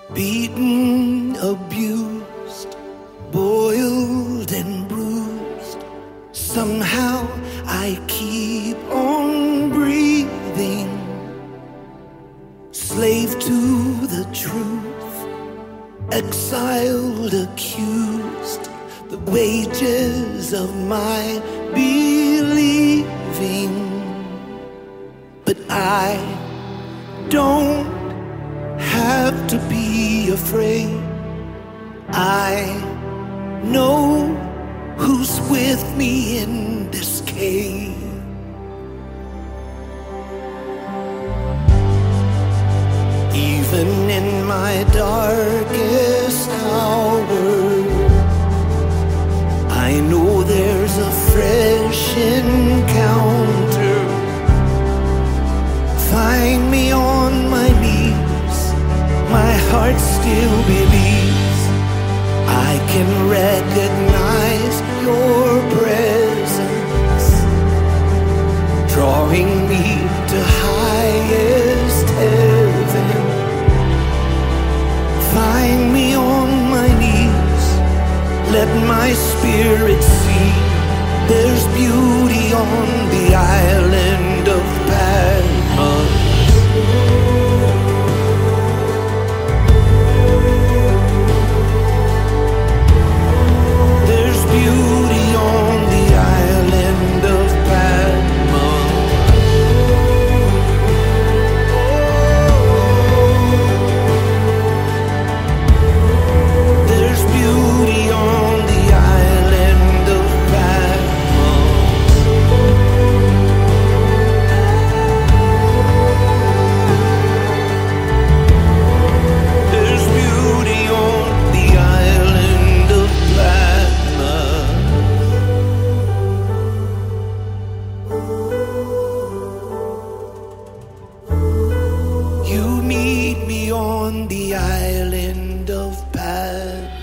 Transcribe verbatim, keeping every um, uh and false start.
beaten, abused, boiled and bruised. Somehow I keep on breathing, slave to the truth, exiled, accused, the wages of my believing. But I don't have to be afraid. I know who's with me in this cave. Even in my darkest hour, I know there's a fresh encounter. Find me on my knees, my heart still believes. I can recognize your presence, drawing me to highest heaven. Find me on my knees, let my spirit see. There's beauty on the island of Patmos. There's beauty on the island of Patmos. There's beauty on the island of Patmos. There's beauty on the island of Patmos. You meet me on the island of Patmos.